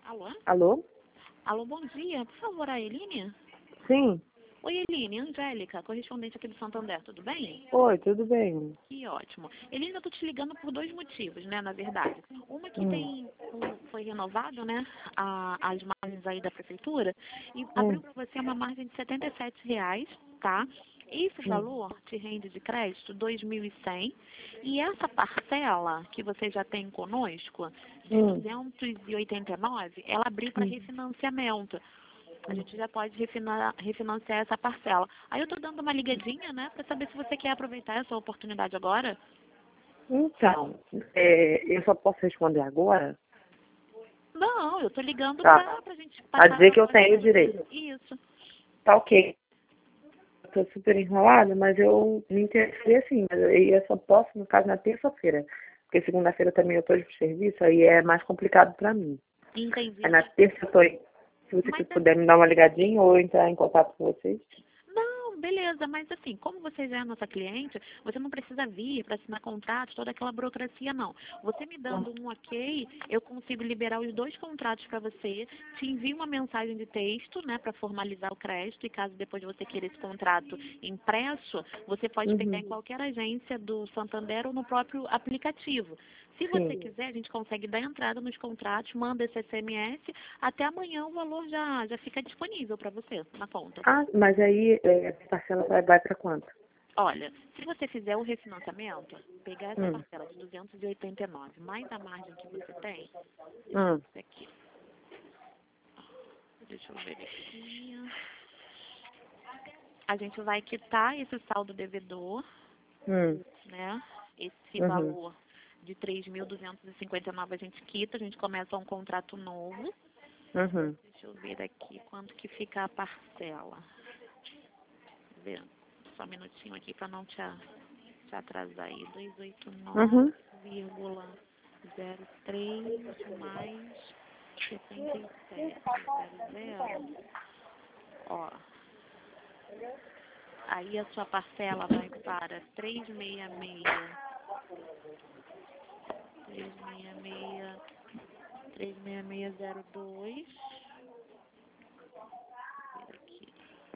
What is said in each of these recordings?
Alô? Alô? Alô, bom dia. Por favor, a Eline? Sim. Oi, Eline. Angélica, correspondente aqui do Santander. Tudo bem? Oi, tudo bem? Que ótimo. Eline, eu tô te ligando por dois motivos, né, na verdade. Uma que foi renovado, né, as margens aí da prefeitura e abriu para você uma margem de R$ 77, tá? Esse valor te rende de crédito 2.100 e essa parcela que você já tem conosco, de 289, ela abriu para refinanciamento. A gente já pode refinanciar essa parcela. Aí eu tô dando uma ligadinha, né, para saber se você quer aproveitar essa oportunidade agora. Então, eu só posso responder agora? Não, eu tô ligando Tá. pra gente A passar dizer essa que eu tenho coisa. direito. Isso. Tá ok. Eu tô super enrolada, mas eu me interessei assim. Mas eu só posso, no caso, na terça-feira. Porque segunda-feira também eu tô de serviço, aí é mais complicado pra mim. Entendi. Aí na terça eu tô aí. Se você puder me dar uma ligadinha ou entrar em contato com vocês. Não, beleza, mas assim, como você já é nossa cliente, você não precisa vir para assinar contrato, toda aquela burocracia, não. Você me dando um ok, eu consigo liberar os dois contratos para você, te envio uma mensagem de texto, né, para formalizar o crédito, e caso depois você queira esse contrato impresso, você pode pegar em qualquer agência do Santander ou no próprio aplicativo. Se você quiser, a gente consegue dar entrada nos contratos, manda esse SMS, até amanhã o valor já fica disponível para você na conta. Ah, mas aí a parcela vai para quanto? Olha, se você fizer o refinanciamento, pegar essa parcela de 289, mais a margem que você tem, isso aqui. Deixa eu ver aqui. A gente vai quitar esse saldo devedor, né? Esse valor de 3.259 a gente quita, a gente começa um contrato novo. Deixa eu ver aqui quanto que fica a parcela. Ver. Só um minutinho aqui para não te atrasar aí. 289,03 mais 77,00. Ó. Aí a sua parcela vai para 366,02. Aqui.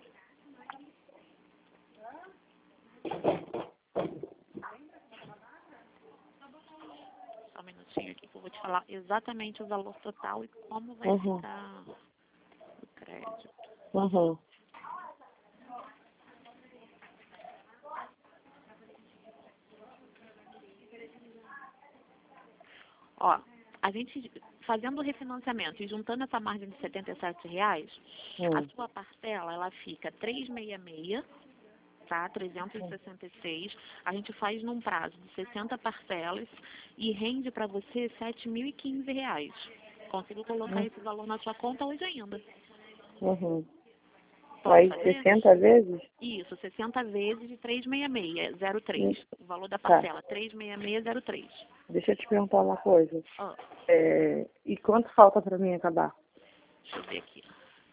Só um minutinho aqui que eu vou te falar exatamente o valor total e como vai ficar o crédito. Ó, a gente fazendo o refinanciamento e juntando essa margem de R$ 77, a sua parcela ela fica 366, tá? 366. A gente faz num prazo de 60 parcelas e rende para você R$ 7.015. Consigo colocar esse valor na sua conta hoje ainda. Aí 60 vezes? Isso, 60 vezes de 366,03. O valor da Tá. parcela, 366,03. Deixa eu te perguntar uma coisa. E quanto falta para mim acabar? Deixa eu ver aqui.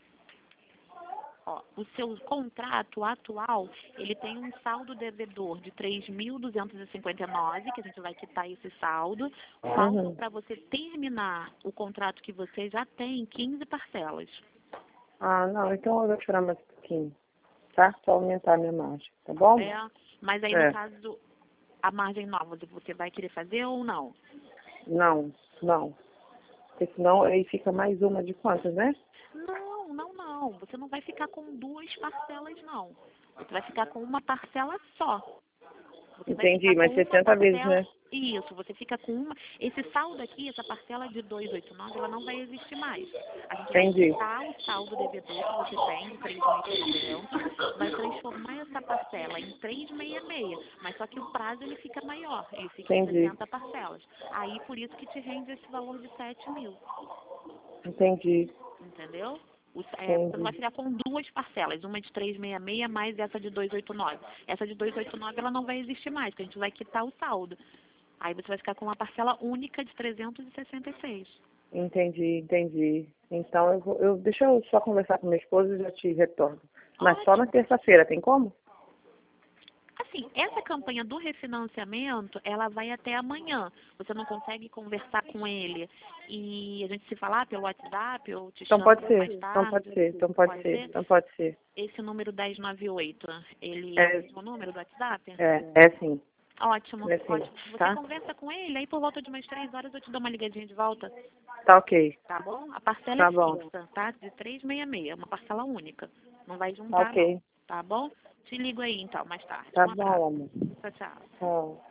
Ó, o seu contrato atual, ele tem um saldo devedor de 3.259, que a gente vai quitar esse saldo. Falta para você terminar o contrato que você já tem 15 parcelas. Ah, não, então eu vou tirar mais um pouquinho, tá? Só aumentar a minha margem, tá bom? Mas aí no caso, a margem nova, você vai querer fazer ou não? Não. Porque senão aí fica mais uma de quantas, né? Não. Você não vai ficar com duas parcelas, não. Você vai ficar com uma parcela só. Você Entendi, vai mas ficar com 60 vezes, né? Isso, você fica com uma. Esse saldo aqui, essa parcela de 289, ela não vai existir mais. A gente vai quitar o saldo devedor que você tem de 3.300, vai transformar essa parcela em 366, mas só que o prazo ele fica maior, ele fica em 60 parcelas. Aí por isso que te rende esse valor de 7.000. Entendi. Entendeu? Você não vai ficar com duas parcelas, uma de 366 mais essa de 289. Essa de 289 ela não vai existir mais, porque a gente vai quitar o saldo. Aí você vai ficar com uma parcela única de 366. Entendi. Então deixa eu só conversar com minha esposa e já te retorno. Mas só na terça-feira, tem como? assim, essa campanha do refinanciamento, ela vai até amanhã. Você não consegue conversar com ele e a gente se falar pelo WhatsApp ou te Então chama pode mais ser, então tarde? pode ser, então pode ser, então pode ser. Esse número 1098, ele é o É, mesmo número do WhatsApp? é sim. Ótimo, É sim, ótimo. Você tá? conversa com ele, aí por volta de umas 3 horas eu te dou uma ligadinha de volta, Tá ok, tá bom? A parcela é tá bom, fixa, tá? De 366, uma parcela única. Não vai tá juntar, não, ok. tá bom? Te ligo aí então, mais tarde. Tá Um abraço. bom, amor. Tchau, tchau. Tchau.